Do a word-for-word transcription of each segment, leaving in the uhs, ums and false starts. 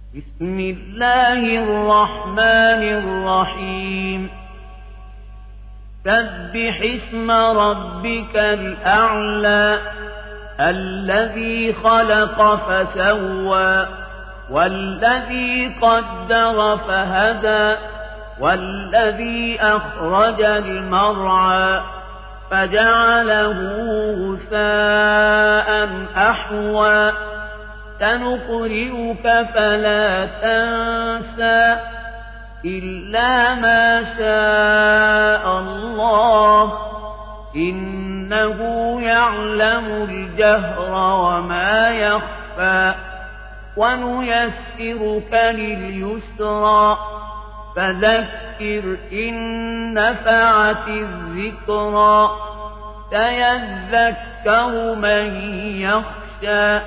بسم الله الرحمن الرحيم سبح اسم ربك الأعلى الذي خلق فسوى والذي قدر فهدى والذي أخرج المرعى فجعله غثاء أحوى سنقرئك فلا تنسى إلا ما شاء الله إنه يعلم الجهر وما يخفى ونيسرك لليسرى فذكر إن نفعت الذكرى سيذكر من يخشى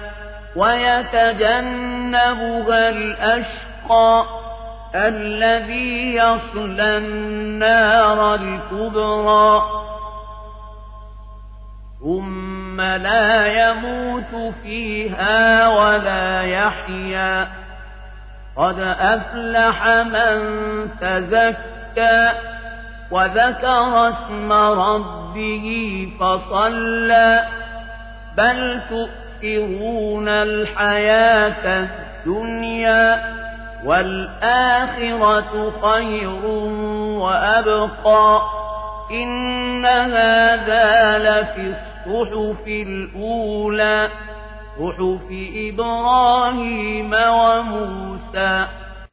ويتجنبها الأشقى الذي يصلى النار الكبرى ثم لا يموت فيها ولا يحيا قد أفلح من تزكى وذكر اسم ربه فصلى بل تؤثرون الحياة الدنيا والآخرة خير وأبقى إن هذا لفي الصحف الأولى صحف إبراهيم وموسى